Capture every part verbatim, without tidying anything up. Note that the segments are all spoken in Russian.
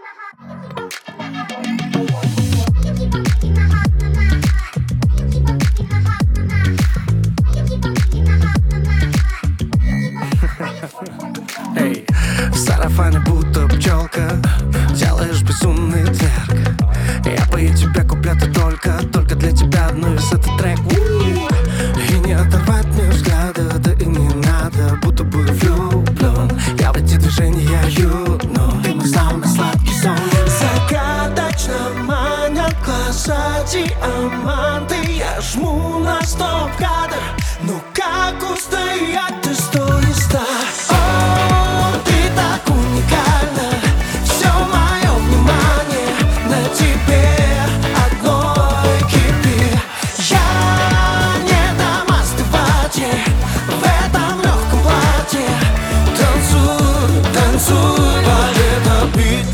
Эй, в сарафане будто пчелка, делаешь безумный цирк. Я бы и тебя куплю только, только для тебя одну из этот трек. И не оторвать мне взгляда, да и не надо, будто бы влюблен. Я в эти движения юну, ты мой самый сладкий сон. Загадочно манят глаза диаманты. Я жму на стоп-кадр, ну как устоять, ты сто из ста. О, ты так уникальна, все мое внимание на тебе одной кипит. Я не дам остывать ей в этом легком платье. Танцуй, танцуй под этот бит.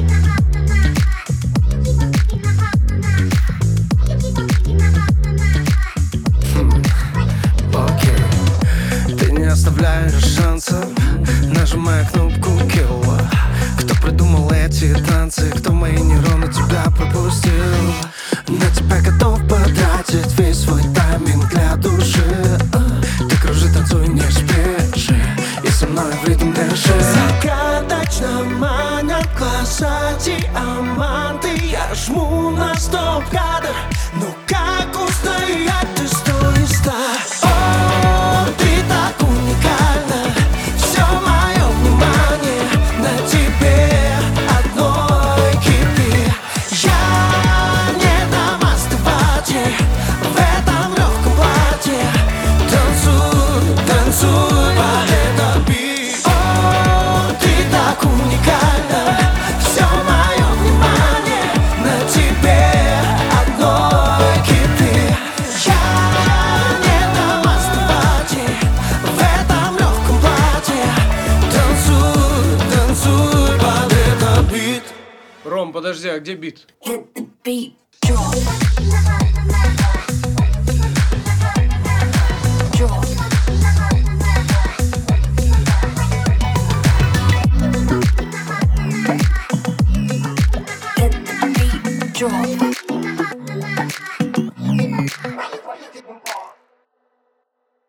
Окей, ты не оставляешь шансов, нажимая кнопку kill. Кто придумал эти танцы, кто мои нейроны тебя пропустил? На тебя готов потратить весь свой тайминг для души. Ты кружи, танцуй, не спеши, и со мной в ритм дыши. Загадочно манят глаза диаманты. Я жму на стоп-кадр, ну как устоять, ты сто из ста. О, ты так уникальна, все мое внимание на тебе одной кипит. Я не дам остывать ей в этом легком платье. Танцуй, танцуй под этот бит. О, ты так уникальна, все мое внимание на тебе одной кипит. Я не дам остывать ей в этом легком платье. Танцуй, танцуй под этот бит. Ром, подожди, а где бит? Hit the beat, drop.